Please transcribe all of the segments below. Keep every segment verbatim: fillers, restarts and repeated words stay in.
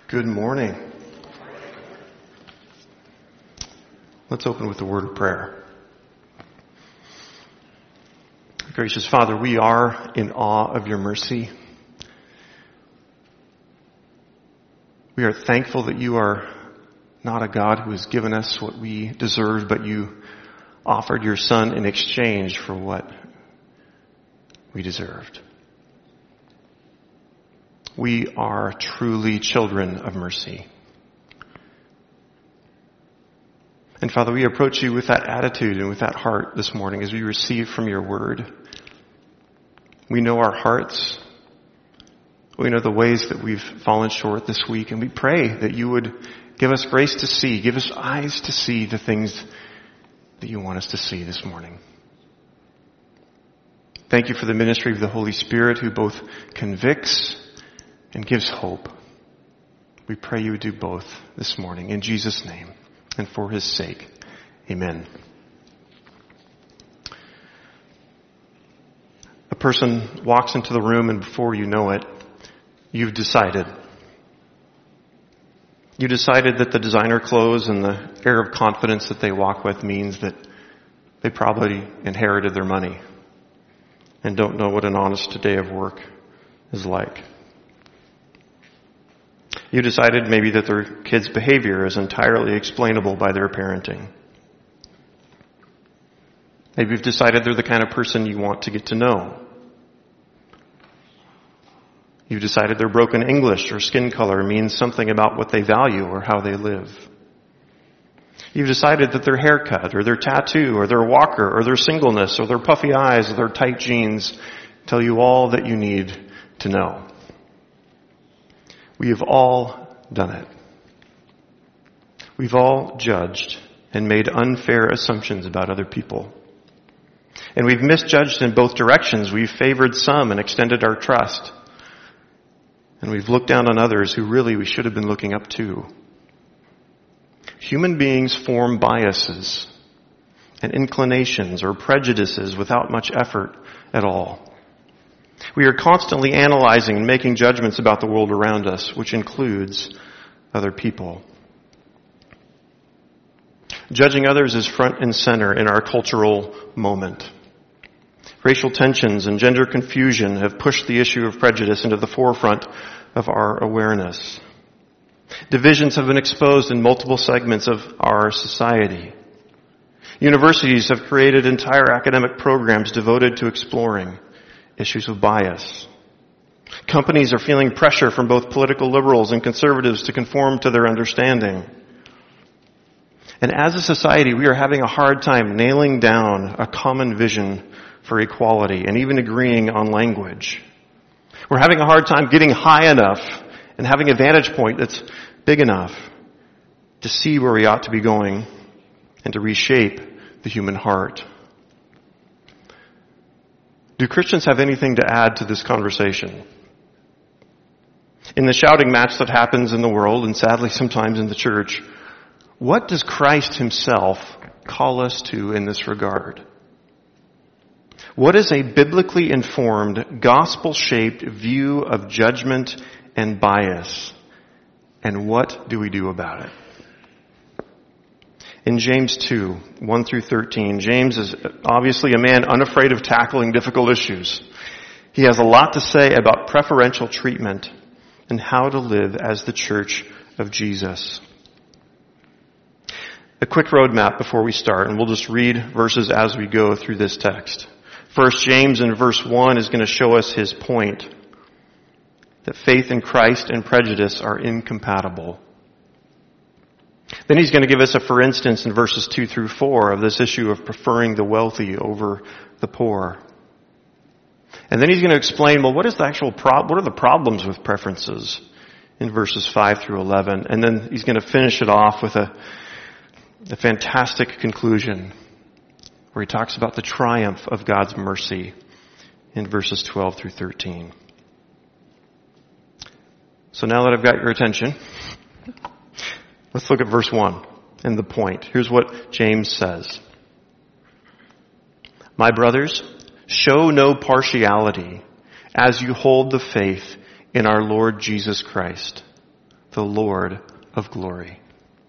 Good morning. Let's open with a word of prayer. Gracious Father, we are in awe of your mercy. We are thankful that you are not a God who has given us what we deserve, but you offered your Son in exchange for what we deserved. We are truly children of mercy. And Father, we approach you with that attitude and with that heart this morning as we receive from your word. We know our hearts. We know the ways that we've fallen short this week, and we pray that you would give us grace to see, give us eyes to see the things that you want us to see this morning. Thank you for the ministry of the Holy Spirit who both convicts and gives hope. We pray you would do both this morning in Jesus' name and for his sake. Amen. A person walks into the room and before you know it, you've decided. You decided that the designer clothes and the air of confidence that they walk with means that they probably inherited their money and don't know what an honest day of work is like. You decided maybe that their kids' behavior is entirely explainable by their parenting. Maybe you've decided they're the kind of person you want to get to know. You've decided their broken English or skin color means something about what they value or how they live. You've decided that their haircut or their tattoo or their walker or their singleness or their puffy eyes or their tight jeans tell you all that you need to know. We have all done it. We've all judged and made unfair assumptions about other people. And we've misjudged in both directions. We've favored some and extended our trust. And we've looked down on others who really we should have been looking up to. Human beings form biases and inclinations or prejudices without much effort at all. We are constantly analyzing and making judgments about the world around us, which includes other people. Judging others is front and center in our cultural moment. Racial tensions and gender confusion have pushed the issue of prejudice into the forefront of our awareness. Divisions have been exposed in multiple segments of our society. Universities have created entire academic programs devoted to exploring issues of bias. Companies are feeling pressure from both political liberals and conservatives to conform to their understanding. And as a society, we are having a hard time nailing down a common vision for equality and even agreeing on language. We're having a hard time getting high enough and having a vantage point that's big enough to see where we ought to be going and to reshape the human heart. Do Christians have anything to add to this conversation? In the shouting match that happens in the world, and sadly sometimes in the church, what does Christ himself call us to in this regard? What is a biblically informed, gospel-shaped view of judgment and bias? And what do we do about it? In James two, one through thirteen, James is obviously a man unafraid of tackling difficult issues. He has a lot to say about preferential treatment and how to live as the church of Jesus. A quick roadmap before we start, and we'll just read verses as we go through this text. First, James in verse one is going to show us his point, that faith in Christ and prejudice are incompatible. Then he's going to give us a for instance in verses two through four of this issue of preferring the wealthy over the poor. And then he's going to explain, well, what is the actual pro- what are the problems with preferences in verses five through eleven? And then he's going to finish it off with a, a fantastic conclusion where he talks about the triumph of God's mercy in verses twelve through thirteen. So now that I've got your attention, let's look at verse one and the point. Here's what James says. My brothers, show no partiality as you hold the faith in our Lord Jesus Christ. the Lord of glory.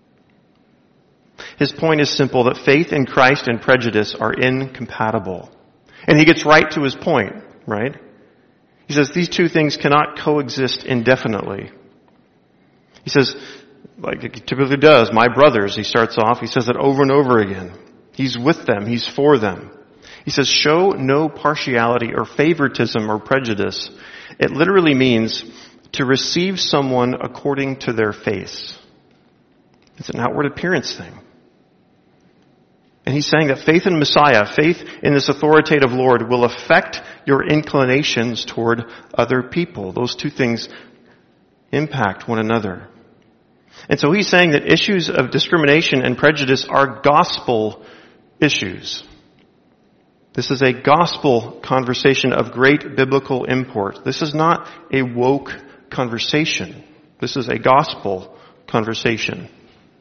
His point is simple, that faith in Christ and prejudice are incompatible. And he gets right to his point, right? He says these two things cannot coexist indefinitely. He says, like he typically does, my brothers, he starts off, he says it over and over again. He's with them, he's for them. He says, show no partiality or favoritism or prejudice. It literally means to receive someone according to their face. It's an outward appearance thing. And he's saying that faith in Messiah, faith in this authoritative Lord, will affect your inclinations toward other people. Those two things impact one another. And so he's saying that issues of discrimination and prejudice are gospel issues. This is a gospel conversation of great biblical import. This is not a woke conversation. This is a gospel conversation.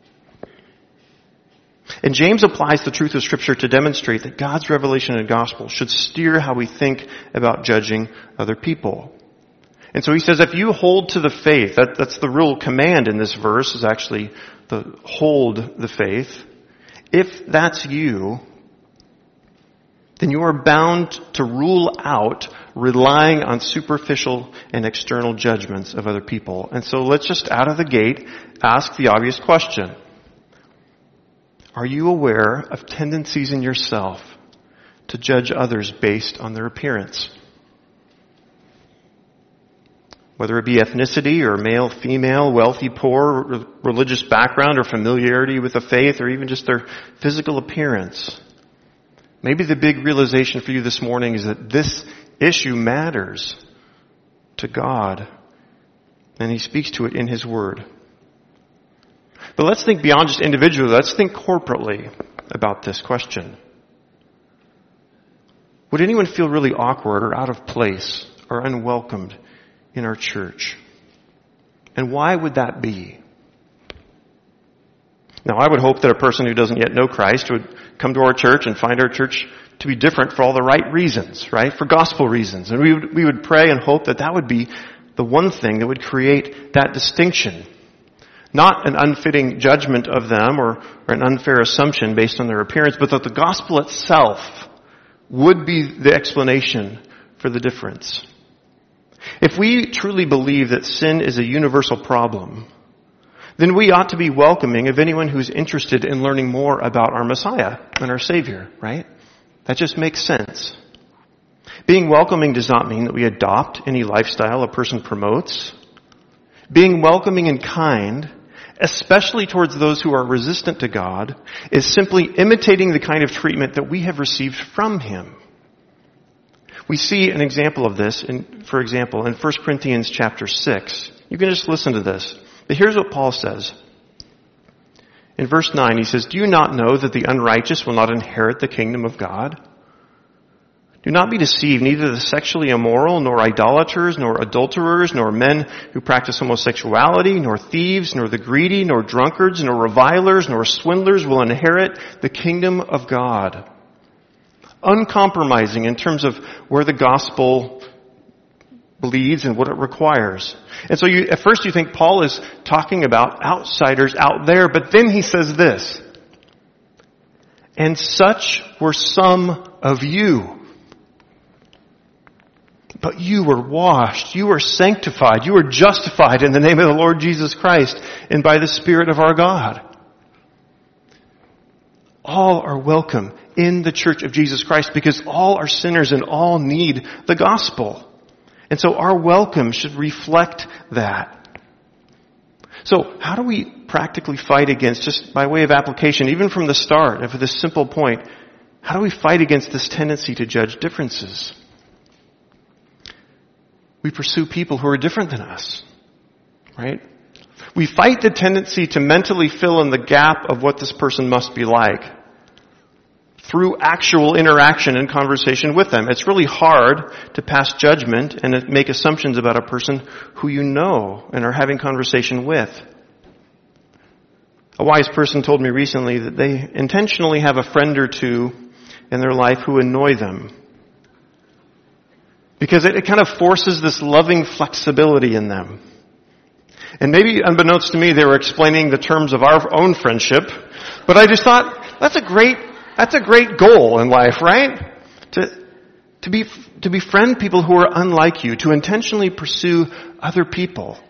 And James applies the truth of Scripture to demonstrate that God's revelation and gospel should steer how we think about judging other people. And so he says, if you hold to the faith, that, that's the real command in this verse, is actually the hold the faith. If that's you, then you are bound to rule out relying on superficial and external judgments of other people. And so let's just out of the gate ask the obvious question. Are you aware of tendencies in yourself to judge others based on their appearance? Whether it be ethnicity or male, female, wealthy, poor, religious background or familiarity with the faith or even just their physical appearance. Maybe the big realization for you this morning is that this issue matters to God, and He speaks to it in His Word. But let's think beyond just individually. Let's think corporately about this question. Would anyone feel really awkward or out of place or unwelcomed in our church? And why would that be? Now, I would hope that a person who doesn't yet know Christ would come to our church and find our church to be different for all the right reasons, right? For gospel reasons. And we would, we would pray and hope that that would be the one thing that would create that distinction. Not an unfitting judgment of them or, or an unfair assumption based on their appearance, but that the gospel itself would be the explanation for the difference. If we truly believe that sin is a universal problem, then we ought to be welcoming of anyone who's interested in learning more about our Messiah and our Savior, right? That just makes sense. Being welcoming does not mean that we adopt any lifestyle a person promotes. Being welcoming and kind, especially towards those who are resistant to God, is simply imitating the kind of treatment that we have received from Him. We see an example of this, in, for example, in First Corinthians chapter six. You can just listen to this. But here's what Paul says. In verse nine, he says, "Do you not know that the unrighteous will not inherit the kingdom of God? Do not be deceived, neither the sexually immoral, nor idolaters, nor adulterers, nor men who practice homosexuality, nor thieves, nor the greedy, nor drunkards, nor revilers, nor swindlers will inherit the kingdom of God." Uncompromising in terms of where the gospel leads and what it requires. And so you, at first you think Paul is talking about outsiders out there, but then he says this, "And such were some of you. But you were washed, you were sanctified, you were justified in the name of the Lord Jesus Christ and by the Spirit of our God." All are welcome in the church of Jesus Christ because all are sinners and all need the gospel. And so our welcome should reflect that. So how do we practically fight against, just by way of application, even from the start, and for this simple point, how do we fight against this tendency to judge differences? We pursue people who are different than us, right? We fight the tendency to mentally fill in the gap of what this person must be like through actual interaction and conversation with them. It's really hard to pass judgment and make assumptions about a person who you know and are having conversation with. A wise person told me recently that they intentionally have a friend or two in their life who annoy them, because it, it kind of forces this loving flexibility in them. And maybe unbeknownst to me, they were explaining the terms of our own friendship, but I just thought, that's a great, that's a great goal in life, right? To, to be, to befriend people who are unlike you, to intentionally pursue other people.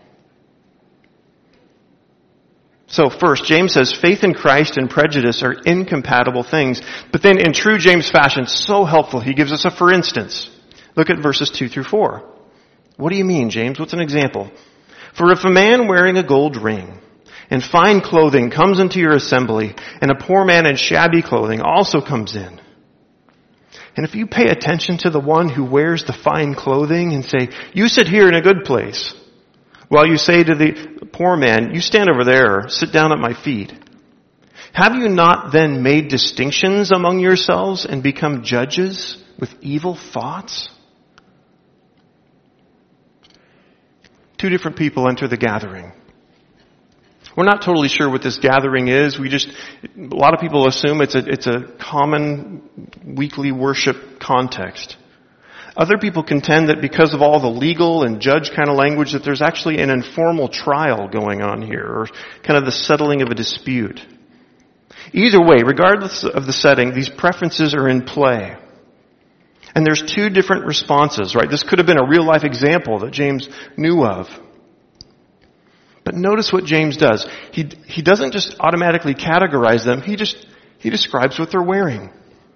So first, James says faith in Christ and prejudice are incompatible things. But then in true James fashion, so helpful, he gives us a for instance. Look at verses two through four. What do you mean, James? What's an example? For if a man wearing a gold ring and fine clothing comes into your assembly, and a poor man in shabby clothing also comes in, and if you pay attention to the one who wears the fine clothing and say, you sit here in a good place, while you say to the poor man, you stand over there, or sit down at my feet, have you not then made distinctions among yourselves and become judges with evil thoughts? Two different people enter the gathering. We're not totally sure what this gathering is. We just, a lot of people assume it's a, it's a common weekly worship context. Other people contend that because of all the legal and judge kind of language that there's actually an informal trial going on here, or kind of the settling of a dispute. Either way, regardless of the setting, these preferences are in play. And there's two different responses, right? This could have been a real life example that James knew of. But notice what James does. He, he doesn't just automatically categorize them. He just, he describes what they're wearing.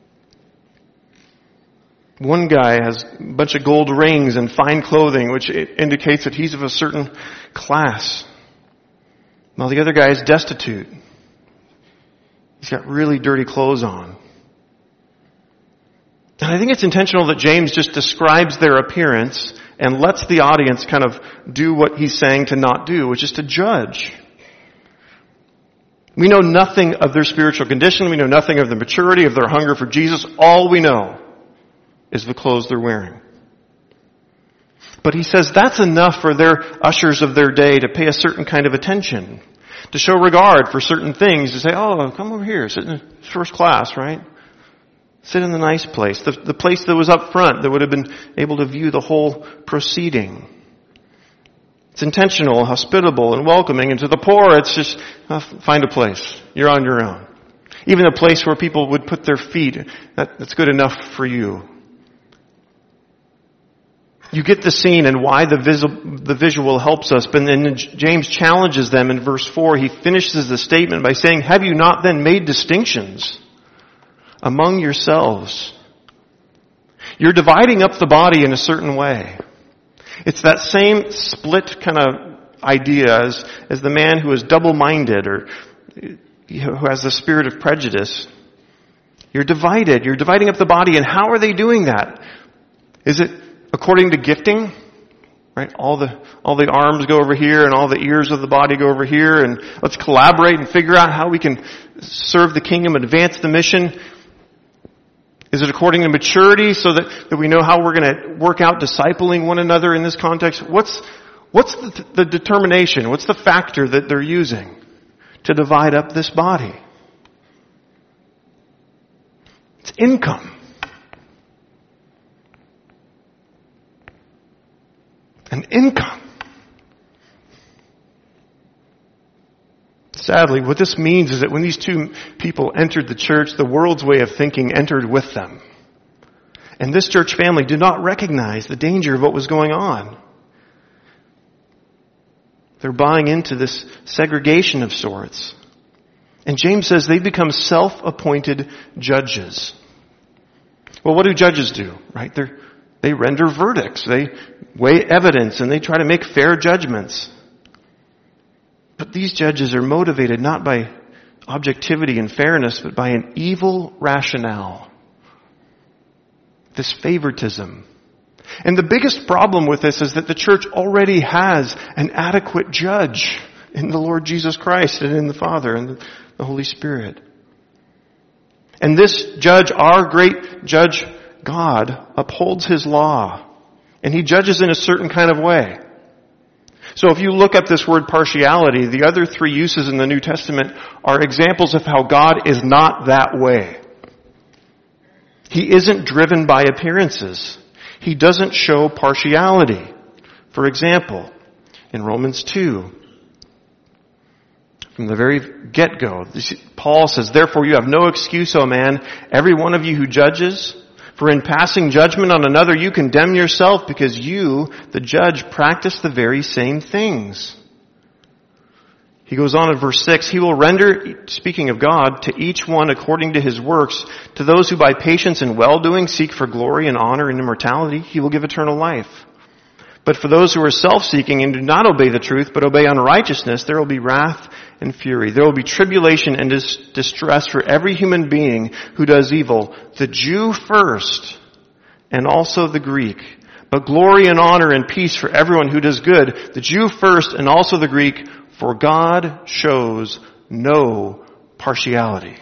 One guy has a bunch of gold rings and fine clothing, which indicates that he's of a certain class. While the other guy is destitute. He's got really dirty clothes on. And I think it's intentional that James just describes their appearance and lets the audience kind of do what he's saying to not do, which is to judge. We know nothing of their spiritual condition. We know nothing of their maturity, of their hunger for Jesus. All we know is the clothes they're wearing. But he says that's enough for their ushers of their day to pay a certain kind of attention, to show regard for certain things, to say, oh, come over here, sit in first class, right? Sit in the nice place, the, the place that was up front that would have been able to view the whole proceeding. It's intentional, hospitable, and welcoming. And to the poor, it's just, uh, find a place. You're on your own. Even a place where people would put their feet, that, that's good enough for you. You get the scene and why the, vis- the visual helps us. But then James challenges them in verse four. He finishes the statement by saying, have you not then made distinctions among yourselves? You're dividing up the body in a certain way. It's that same split kind of idea as, as the man who is double-minded or who has the spirit of prejudice. You're divided. You're dividing up the body. And how are they doing that? Is it according to gifting? Right? All the, all the arms go over here and all the ears of the body go over here, and let's collaborate and figure out how we can serve the kingdom and advance the mission. Is it according to maturity so that, that we know how we're going to work out discipling one another in this context? What's, what's the, the determination? What's the factor that they're using to divide up this body? It's income. An income. Sadly, what this means is that when these two people entered the church, the world's way of thinking entered with them. And this church family did not recognize the danger of what was going on. They're buying into this segregation of sorts. And James says they become self-appointed judges. Well, what do judges do? Right? They're, they render verdicts. They weigh evidence and they try to make fair judgments. But these judges are motivated not by objectivity and fairness, but by an evil rationale. This favoritism. And the biggest problem with this is that the church already has an adequate judge in the Lord Jesus Christ and in the Father and the Holy Spirit. And this judge, our great judge God, upholds his law. And he judges in a certain kind of way. So if you look up this word partiality, the other three uses in the New Testament are examples of how God is not that way. He isn't driven by appearances. He doesn't show partiality. For example, in Romans two. From the very get-go, Paul says, therefore you have no excuse, O man, every one of you who judges. For in passing judgment on another, you condemn yourself because you, the judge, practice the very same things. He goes on in verse six, he will render, speaking of God, to each one according to his works. To those who by patience and well-doing seek for glory and honor and immortality, he will give eternal life. But for those who are self-seeking and do not obey the truth, but obey unrighteousness, there will be wrath and fury. There will be tribulation and dis- distress for every human being who does evil, the Jew first, and also the Greek. But glory and honor and peace for everyone who does good, the Jew first and also the Greek, for God shows no partiality.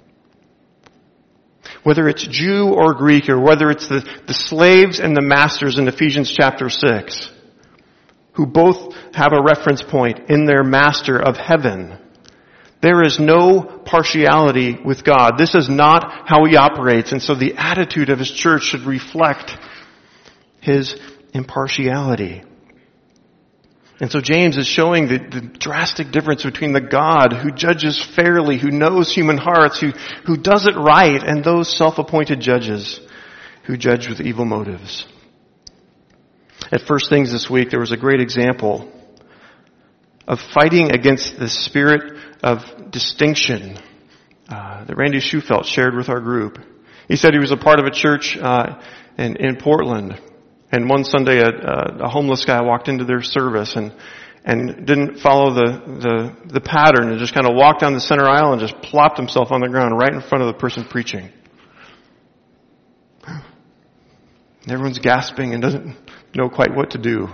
Whether it's Jew or Greek, or whether it's the, the slaves and the masters in Ephesians chapter six, who both have a reference point in their master of heaven, there is no partiality with God. This is not how he operates, and so the attitude of his church should reflect his impartiality. And so James is showing the, the drastic difference between the God who judges fairly, who knows human hearts, who, who does it right, and those self-appointed judges who judge with evil motives. At First Things this week, there was a great example of fighting against the spirit of distinction uh, that Randy Schufelt shared with our group. He said he was a part of a church uh, in, in Portland. And one Sunday, a, a homeless guy walked into their service and and didn't follow the, the, the pattern and just kind of walked down the center aisle and just plopped himself on the ground right in front of the person preaching. And everyone's gasping and doesn't know quite what to do.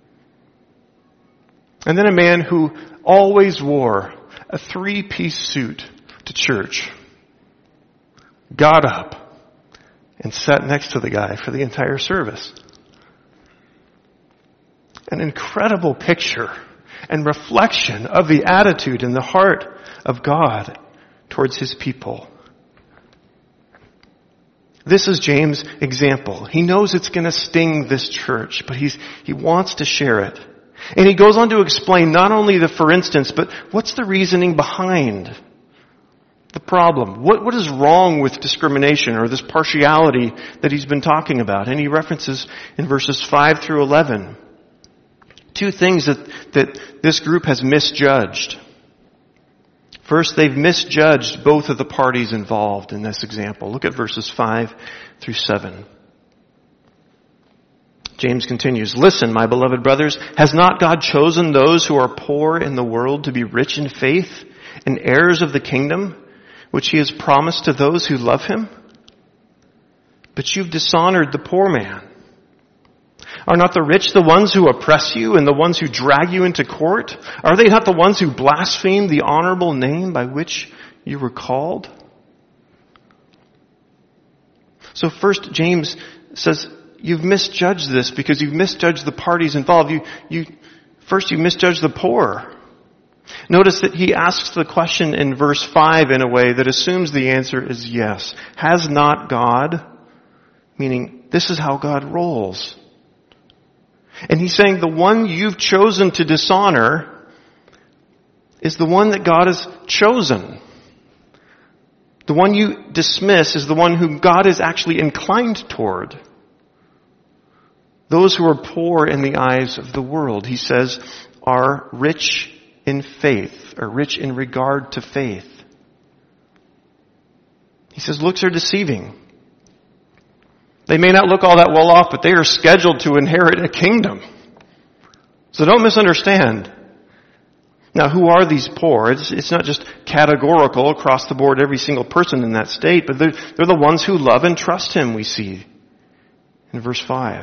And then a man who always wore a three-piece suit to church got up and sat next to the guy for the entire service. An incredible picture and reflection of the attitude and the heart of God towards his people. This is James' example. He knows it's going to sting this church, but he's, he wants to share it. And he goes on to explain not only the for instance, but what's the reasoning behind the problem? What, what is wrong with discrimination or this partiality that he's been talking about? And he references in verses five through eleven. Two things that, that this group has misjudged. First, they've misjudged both of the parties involved in this example. Look at verses five through seven. James continues, listen, my beloved brothers, has not God chosen those who are poor in the world to be rich in faith and heirs of the kingdom, which he has promised to those who love him? But you've dishonored the poor man. Are not the rich the ones who oppress you and the ones who drag you into court? Are they not the ones who blaspheme the honorable name by which you were called? So first, James says, you've misjudged this because you've misjudged the parties involved. You, you, first you misjudged the poor. Notice that he asks the question in verse five in a way that assumes the answer is yes. Has not God, meaning this is how God rolls. And he's saying the one you've chosen to dishonor is the one that God has chosen. The one you dismiss is the one whom God is actually inclined toward. Those who are poor in the eyes of the world, he says, are rich in faith, or rich in regard to faith. He says looks are deceiving. They may not look all that well off, but they are scheduled to inherit a kingdom. So don't misunderstand. Now, who are these poor? It's, it's not just categorical across the board, every single person in that state, but they're, they're the ones who love and trust him, we see in verse five.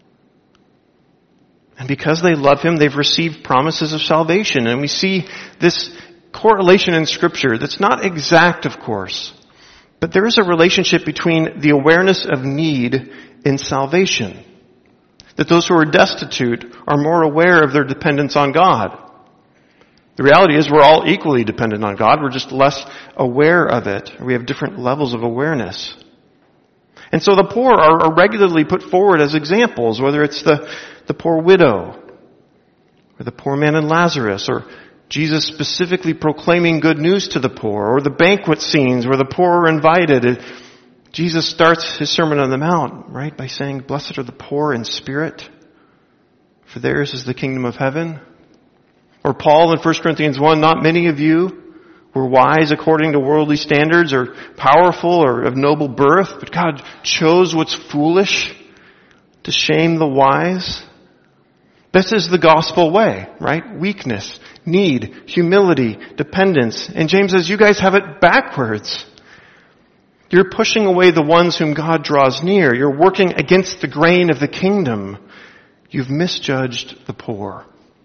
And because they love him, they've received promises of salvation. And we see this correlation in Scripture that's not exact, of course. But there is a relationship between the awareness of need in salvation. That those who are destitute are more aware of their dependence on God. The reality is we're all equally dependent on God. We're just less aware of it. We have different levels of awareness. And so the poor are, are regularly put forward as examples, whether it's the, the poor widow, or the poor man and Lazarus, or Jesus specifically proclaiming good news to the poor, or the banquet scenes where the poor are invited. Jesus starts his Sermon on the Mount, right, by saying, "Blessed are the poor in spirit, for theirs is the kingdom of heaven." Or Paul in First Corinthians one, "Not many of you were wise according to worldly standards, or powerful, or of noble birth, but God chose what's foolish to shame the wise." This is the gospel way, right? Weakness, need, humility, dependence. And James says, you guys have it backwards. You're pushing away the ones whom God draws near. You're working against the grain of the kingdom. You've misjudged the poor.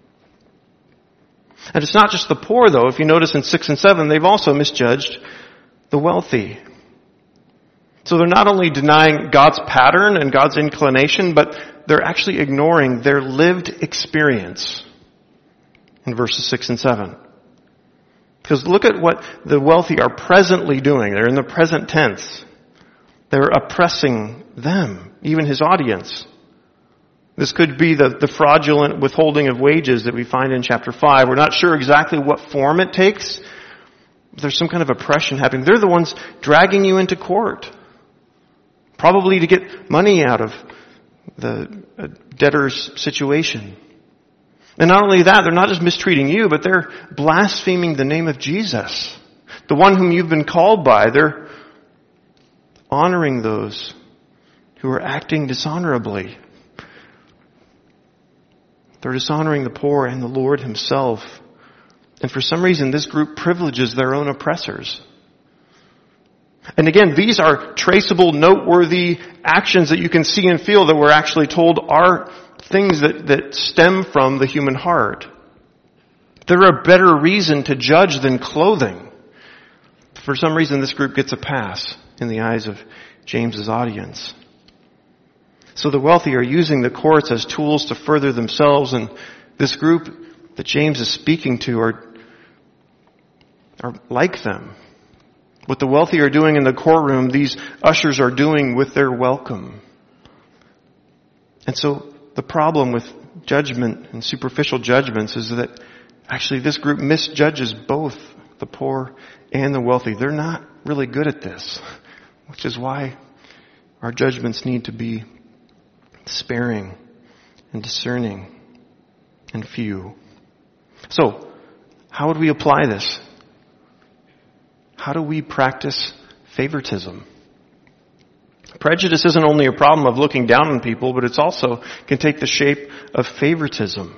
And it's not just the poor, though. If you notice in six and seven, they've also misjudged the wealthy. So they're not only denying God's pattern and God's inclination, but they're actually ignoring their lived experience in verses six and seven. Because look at what the wealthy are presently doing. They're in the present tense. They're oppressing them, even his audience. This could be the, the fraudulent withholding of wages that we find in chapter five. We're not sure exactly what form it takes. There's some kind of oppression happening. They're the ones dragging you into court. Probably to get money out of the debtor's situation. And not only that, they're not just mistreating you, but they're blaspheming the name of Jesus, the one whom you've been called by. They're honoring those who are acting dishonorably. They're dishonoring the poor and the Lord himself. And for some reason, this group privileges their own oppressors. And again, these are traceable, noteworthy actions that you can see and feel that we're actually told are things that, that stem from the human heart. They're a better reason to judge than clothing. For some reason, this group gets a pass in the eyes of James's audience. So the wealthy are using the courts as tools to further themselves, and this group that James is speaking to are, are like them. What the wealthy are doing in the courtroom, these ushers are doing with their welcome. And so the problem with judgment and superficial judgments is that actually this group misjudges both the poor and the wealthy. They're not really good at this, which is why our judgments need to be sparing and discerning and few. So, how would we apply this? How do we practice favoritism? Prejudice isn't only a problem of looking down on people, but it's also can take the shape of favoritism.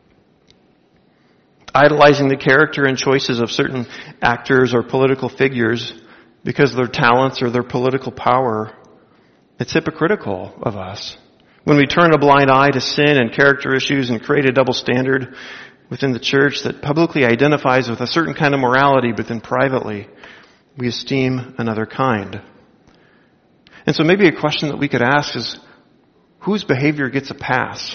Idolizing the character and choices of certain actors or political figures because of their talents or their political power. It's hypocritical of us. When we turn a blind eye to sin and character issues and create a double standard within the church that publicly identifies with a certain kind of morality, but then privately we esteem another kind. And so maybe a question that we could ask is, whose behavior gets a pass?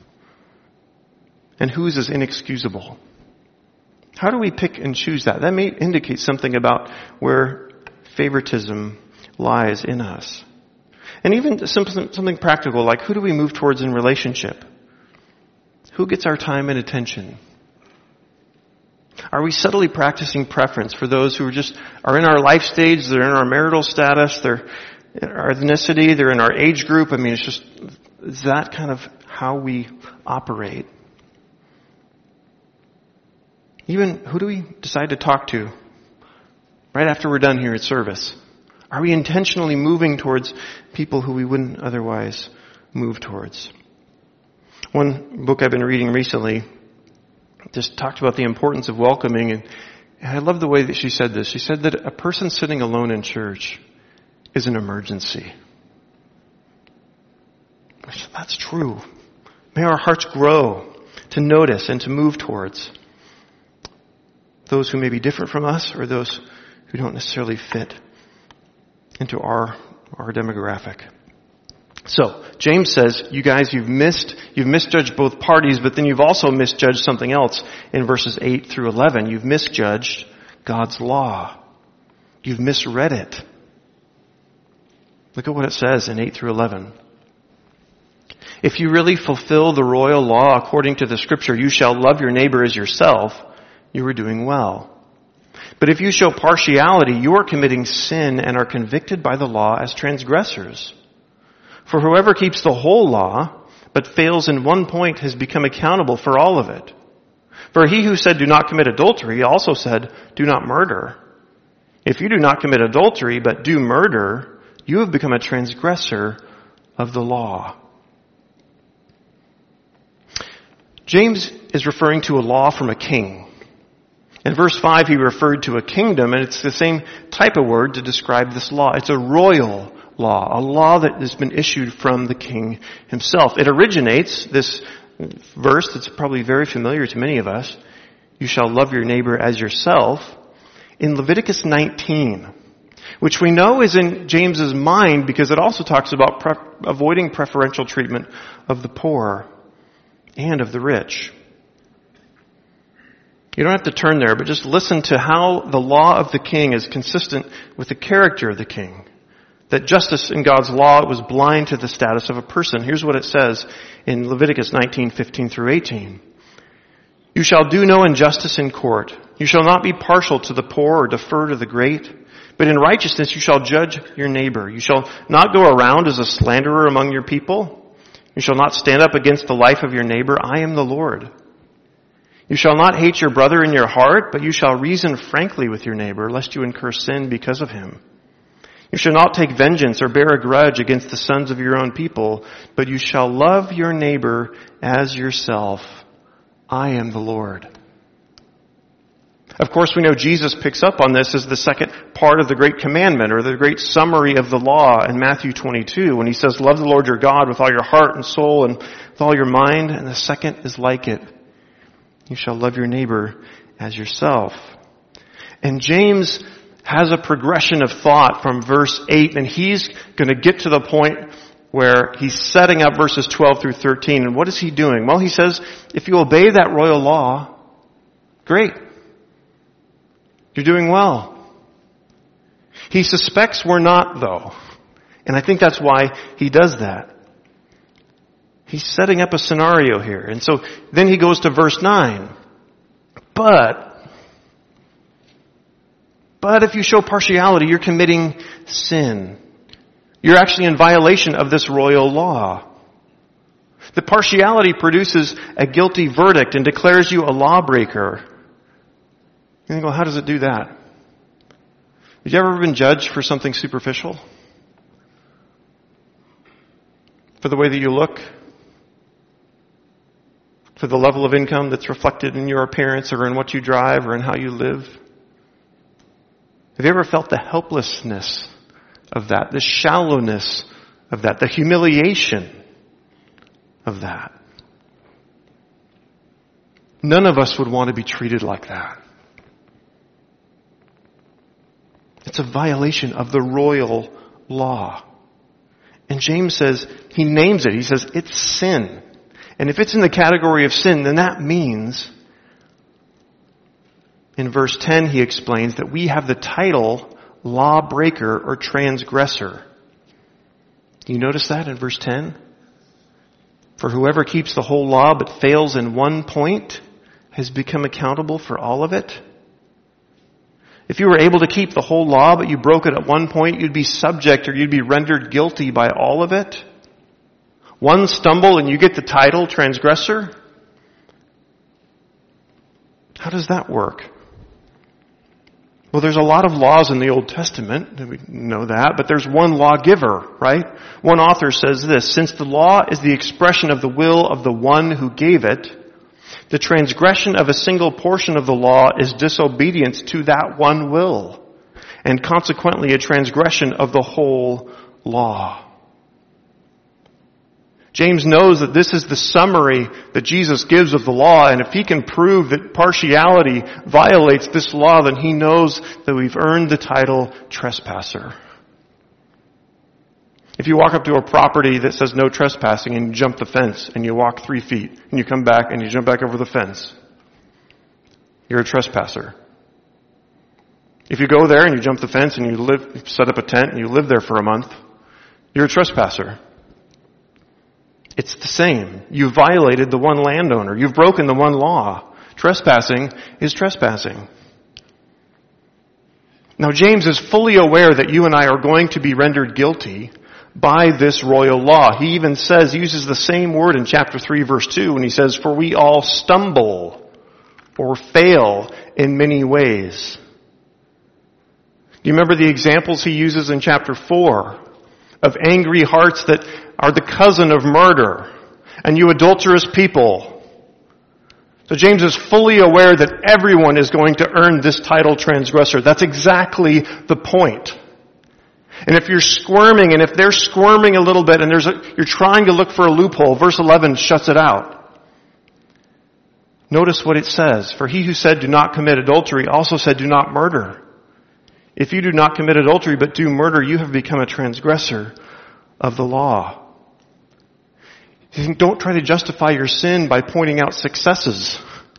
And whose is inexcusable? How do we pick and choose that? That may indicate something about where favoritism lies in us. And even something, something practical, like who do we move towards in relationship? Who gets our time and attention? Are we subtly practicing preference for those who are just are in our life stage, they're in our marital status, they're in our ethnicity, they're in our age group? I mean, it's just, is that kind of how we operate? Even who do we decide to talk to right after we're done here at service? Are we intentionally moving towards people who we wouldn't otherwise move towards? One book I've been reading recently just talked about the importance of welcoming, and I love the way that she said this. She said that a person sitting alone in church is an emergency. That's true. May our hearts grow to notice and to move towards those who may be different from us or those who don't necessarily fit into our our demographic. So, James says, you guys, you've missed, you've misjudged both parties, but then you've also misjudged something else in verses eight through eleven. You've misjudged God's law. You've misread it. Look at what it says in eight through eleven. If you really fulfill the royal law according to the scripture, you shall love your neighbor as yourself, you are doing well. But if you show partiality, you are committing sin and are convicted by the law as transgressors. For whoever keeps the whole law, but fails in one point, has become accountable for all of it. For he who said, do not commit adultery, also said, do not murder. If you do not commit adultery, but do murder, you have become a transgressor of the law. James is referring to a law from a king. In verse five, he referred to a kingdom, and it's the same type of word to describe this law. It's a royal law, a law that has been issued from the king himself. It originates, this verse that's probably very familiar to many of us, you shall love your neighbor as yourself, in Leviticus nineteen, which we know is in James's mind because it also talks about pre- avoiding preferential treatment of the poor and of the rich. You don't have to turn there, but just listen to how the law of the king is consistent with the character of the king. That justice in God's law was blind to the status of a person. Here's what it says in Leviticus nineteen, fifteen through eighteen. You shall do no injustice in court. You shall not be partial to the poor or defer to the great. But in righteousness you shall judge your neighbor. You shall not go around as a slanderer among your people. You shall not stand up against the life of your neighbor. I am the Lord. You shall not hate your brother in your heart, but you shall reason frankly with your neighbor, lest you incur sin because of him. You shall not take vengeance or bear a grudge against the sons of your own people, but you shall love your neighbor as yourself. I am the Lord. Of course, we know Jesus picks up on this as the second part of the great commandment, or the great summary of the law in Matthew twenty-two, when he says, love the Lord your God with all your heart and soul and with all your mind, and the second is like it. You shall love your neighbor as yourself. And James has a progression of thought from verse eight, and he's going to get to the point where he's setting up verses twelve through thirteen. And what is he doing? Well, he says, if you obey that royal law, great. You're doing well. He suspects we're not, though. And I think that's why he does that. He's setting up a scenario here. And so then he goes to verse nine. But, but if you show partiality, you're committing sin. You're actually in violation of this royal law. The partiality produces a guilty verdict and declares you a lawbreaker. You think, well, how does it do that? Have you ever been judged for something superficial? For the way that you look? For the level of income that's reflected in your appearance or in what you drive or in how you live? Have you ever felt the helplessness of that, the shallowness of that, the humiliation of that? None of us would want to be treated like that. It's a violation of the royal law. And James says, he names it. He says, it's sin. And if it's in the category of sin, then that means, in verse ten, he explains that we have the title lawbreaker or transgressor. Do you notice that in verse ten? For whoever keeps the whole law but fails in one point has become accountable for all of it. If you were able to keep the whole law, but you broke it at one point, you'd be subject or you'd be rendered guilty by all of it. One stumble and you get the title transgressor. How does that work? Well, there's a lot of laws in the Old Testament, we know that, but there's one lawgiver, right? One author says this, since the law is the expression of the will of the one who gave it, the transgression of a single portion of the law is disobedience to that one will, and consequently a transgression of the whole law. James knows that this is the summary that Jesus gives of the law, and if he can prove that partiality violates this law, then he knows that we've earned the title trespasser. If you walk up to a property that says no trespassing and you jump the fence and you walk three feet and you come back and you jump back over the fence, you're a trespasser. If you go there and you jump the fence and you live, you set up a tent and you live there for a month, you're a trespasser. It's the same. You violated the one landowner. You've broken the one law. Trespassing is trespassing. Now, James is fully aware that you and I are going to be rendered guilty by this royal law. He even says, he uses the same word in chapter three, verse two, when he says, "For we all stumble or fail in many ways." Do you remember the examples he uses in chapter four of angry hearts that are the cousin of murder, and you adulterous people? So James is fully aware that everyone is going to earn this title transgressor. That's exactly the point. And if you're squirming, and if they're squirming a little bit, and there's a, you're trying to look for a loophole, verse eleven shuts it out. Notice what it says. "For he who said, 'Do not commit adultery,' also said, 'Do not murder.' If you do not commit adultery but do murder, you have become a transgressor of the law." Don't try to justify your sin by pointing out successes.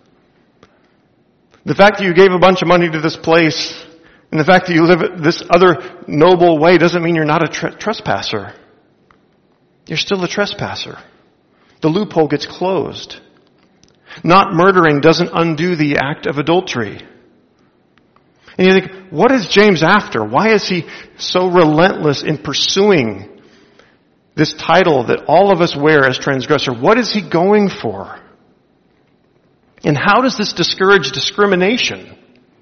The fact that you gave a bunch of money to this place and the fact that you live this other noble way doesn't mean you're not a tre- trespasser. You're still a trespasser. The loophole gets closed. Not murdering doesn't undo the act of adultery. And you think, what is James after? Why is he so relentless in pursuing this title that all of us wear as transgressor? What is he going for? And how does this discourage discrimination?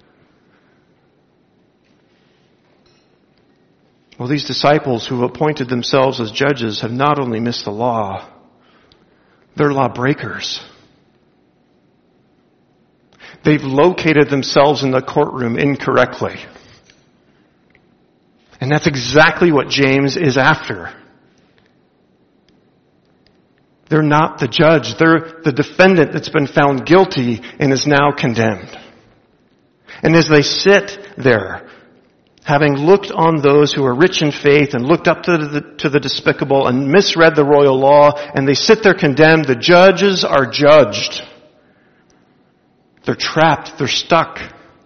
Well, these disciples who have appointed themselves as judges have not only missed the law, they're lawbreakers. They've located themselves in the courtroom incorrectly. And that's exactly what James is after. They're not the judge. They're the defendant that's been found guilty and is now condemned. And as they sit there, having looked on those who are rich in faith and looked up to the, to the despicable and misread the royal law, and they sit there condemned, the judges are judged. They're trapped. They're stuck.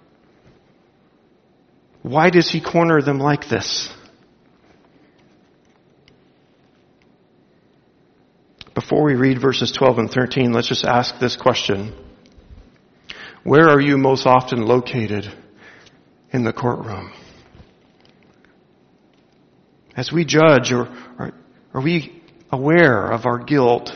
Why does he corner them like this? Before we read verses twelve and thirteen, let's just ask this question. Where are you most often located in the courtroom? As we judge, or are, are we aware of our guilt,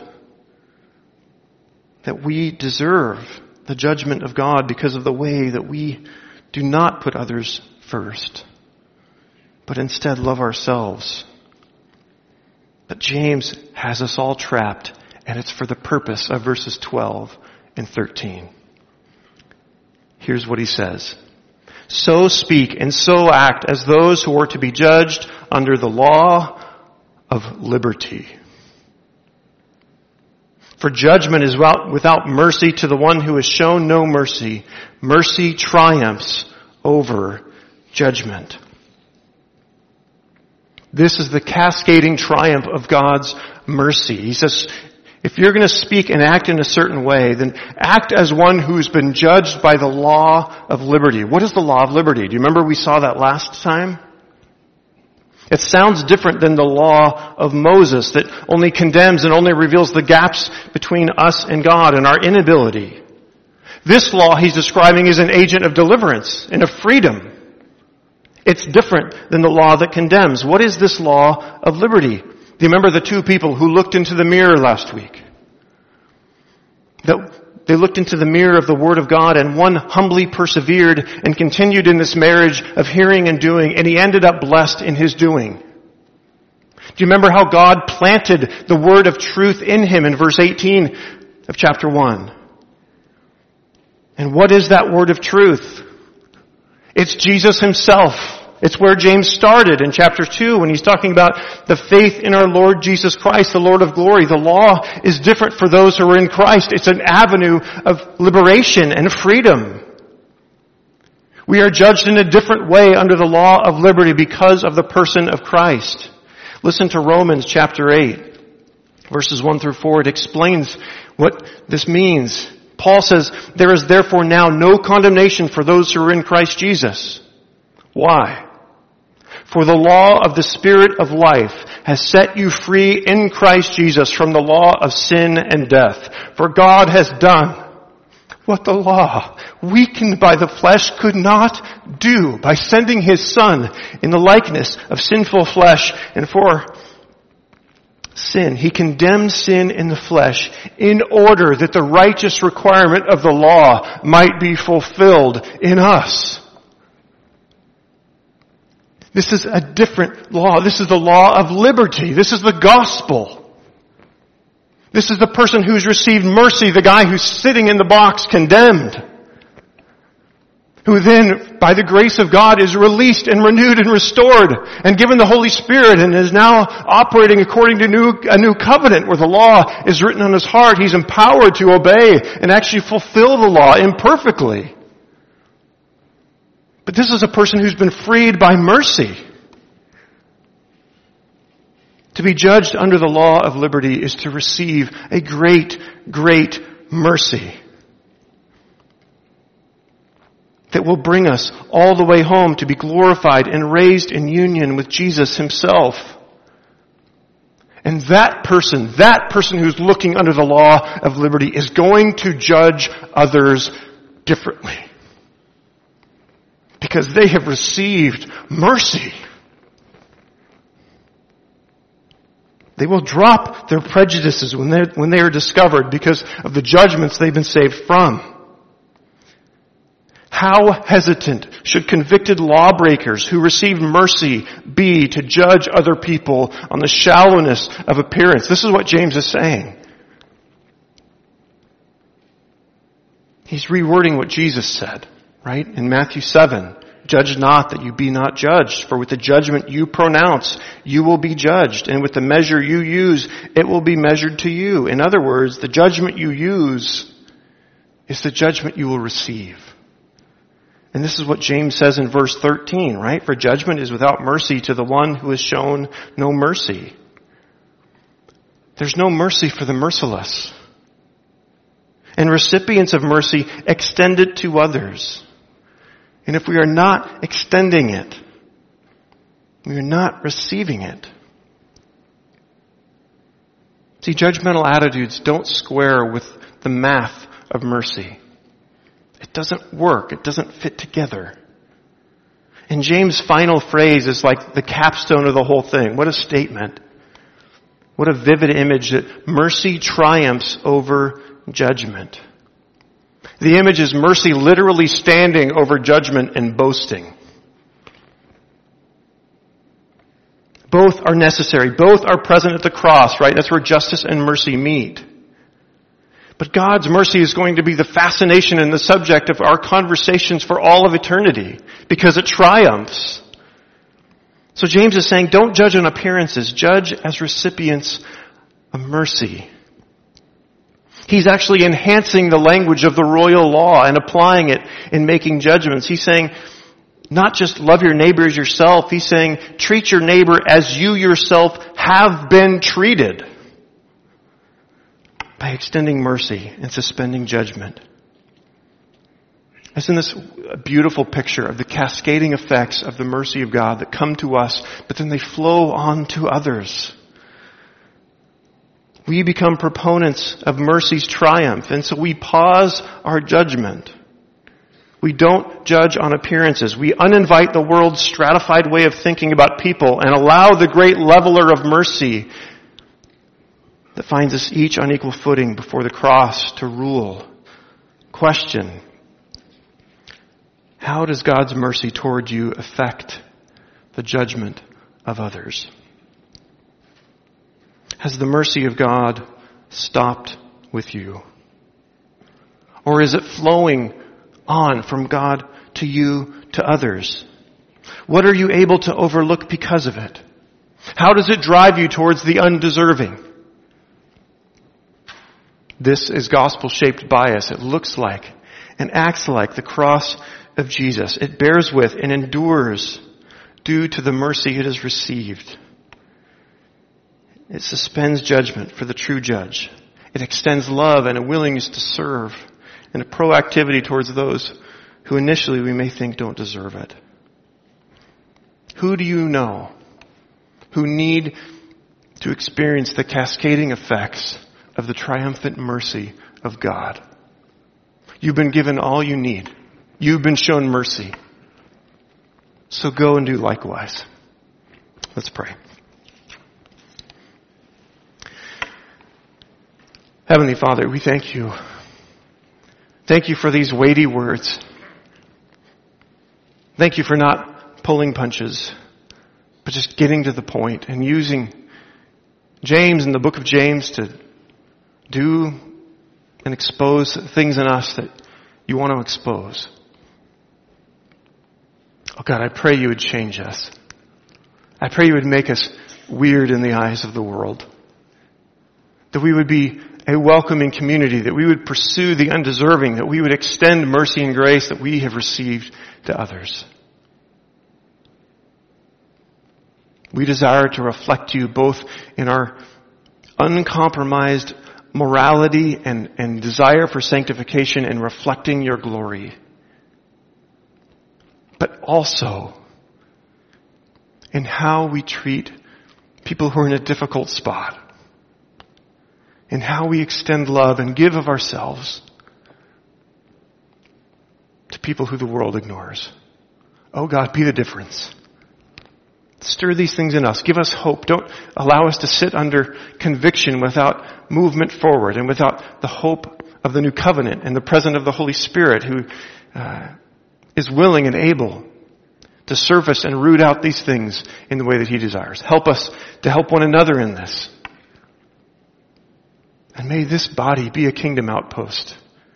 that we deserve the judgment of God because of the way that we do not put others first, but instead love ourselves? But James has us all trapped, and it's for the purpose of verses twelve and thirteen. Here's what he says. "So speak and so act as those who are to be judged under the law of liberty. For judgment is without mercy to the one who has shown no mercy. Mercy triumphs over judgment." This is the cascading triumph of God's mercy. He says, if you're going to speak and act in a certain way, then act as one who's been judged by the law of liberty. What is the law of liberty? Do you remember we saw that last time? It sounds different than the law of Moses that only condemns and only reveals the gaps between us and God and our inability. This law he's describing is an agent of deliverance and of freedom. It's different than the law that condemns. What is this law of liberty? Do you remember the two people who looked into the mirror last week? That they looked into the mirror of the Word of God, and one humbly persevered and continued in this marriage of hearing and doing, and he ended up blessed in his doing. Do you remember how God planted the word of truth in him in verse eighteen of chapter one? And what is that word of truth? It's Jesus himself. It's where James started in chapter two when he's talking about the faith in our Lord Jesus Christ, the Lord of glory. The law is different for those who are in Christ. It's an avenue of liberation and freedom. We are judged in a different way under the law of liberty because of the person of Christ. Listen to Romans chapter eight, verses one through four. It explains what this means. Paul says, "There is therefore now no condemnation for those who are in Christ Jesus." Why? For the law of the Spirit of life has set you free in Christ Jesus from the law of sin and death. For God has done what the law, weakened by the flesh, could not do by sending His Son in the likeness of sinful flesh. And for sin, He condemned sin in the flesh in order that the righteous requirement of the law might be fulfilled in us. This is a different law. This is the law of liberty. This is the gospel. This is the person who's received mercy, the guy who's sitting in the box condemned, who then, by the grace of God, is released and renewed and restored and given the Holy Spirit and is now operating according to new, a new covenant where the law is written on his heart. He's empowered to obey and actually fulfill the law imperfectly. But this is a person who's been freed by mercy. To be judged under the law of liberty is to receive a great, great mercy that will bring us all the way home to be glorified and raised in union with Jesus Himself. And that person, that person who's looking under the law of liberty is going to judge others differently. Because they have received mercy. They will drop their prejudices when they when they are discovered because of the judgments they've been saved from. How hesitant should convicted lawbreakers who receive mercy be to judge other people on the shallowness of appearance? This is what James is saying. He's rewording what Jesus said, right? In Matthew seven. Judge not that you be not judged, for with the judgment you pronounce, you will be judged, and with the measure you use, it will be measured to you. In other words, the judgment you use is the judgment you will receive. And this is what James says in verse thirteen, right? For judgment is without mercy to the one who has shown no mercy. There's no mercy for the merciless. And recipients of mercy extend it to others. And if we are not extending it, we are not receiving it. See, judgmental attitudes don't square with the math of mercy. It doesn't work. It doesn't fit together. And James' final phrase is like the capstone of the whole thing. What a statement. What a vivid image that mercy triumphs over judgment. The image is mercy literally standing over judgment and boasting. Both are necessary. Both are present at the cross, right? That's where justice and mercy meet. But God's mercy is going to be the fascination and the subject of our conversations for all of eternity because it triumphs. So James is saying, don't judge on appearances. Judge as recipients of mercy. He's actually enhancing the language of the royal law and applying it in making judgments. He's saying, not just love your neighbor as yourself. He's saying, treat your neighbor as you yourself have been treated. By extending mercy and suspending judgment. Isn't this a beautiful picture of the cascading effects of the mercy of God that come to us, but then they flow on to others? We become proponents of mercy's triumph, and so we pause our judgment. We don't judge on appearances. We uninvite the world's stratified way of thinking about people and allow the great leveler of mercy that finds us each on equal footing before the cross to rule. Question: how does God's mercy toward you affect the judgment of others? Has the mercy of God stopped with you? Or is it flowing on from God to you to others? What are you able to overlook because of it? How does it drive you towards the undeserving? This is gospel-shaped bias. It looks like and acts like the cross of Jesus. It bears with and endures due to the mercy it has received. It suspends judgment for the true judge. It extends love and a willingness to serve and a proactivity towards those who initially we may think don't deserve it. Who do you know who need to experience the cascading effects of the triumphant mercy of God? You've been given all you need. You've been shown mercy. So go and do likewise. Let's pray. Heavenly Father, we thank you. Thank you for these weighty words. Thank you for not pulling punches, but just getting to the point and using James and the book of James to do and expose things in us that you want to expose. Oh God, I pray you would change us. I pray you would make us weird in the eyes of the world. That we would be a welcoming community, that we would pursue the undeserving, that we would extend mercy and grace that we have received to others. We desire to reflect you both in our uncompromised morality and, and desire for sanctification and reflecting your glory, but also in how we treat people who are in a difficult spot, in how we extend love and give of ourselves to people who the world ignores. Oh God, be the difference. Stir these things in us. Give us hope. Don't allow us to sit under conviction without movement forward and without the hope of the new covenant and the presence of the Holy Spirit who uh, is willing and able to surface and root out these things in the way that He desires. Help us to help one another in this. And may this body be a kingdom outpost.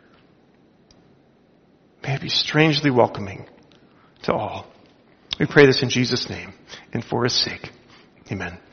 May it be strangely welcoming to all. We pray this in Jesus' name and for His sake. Amen.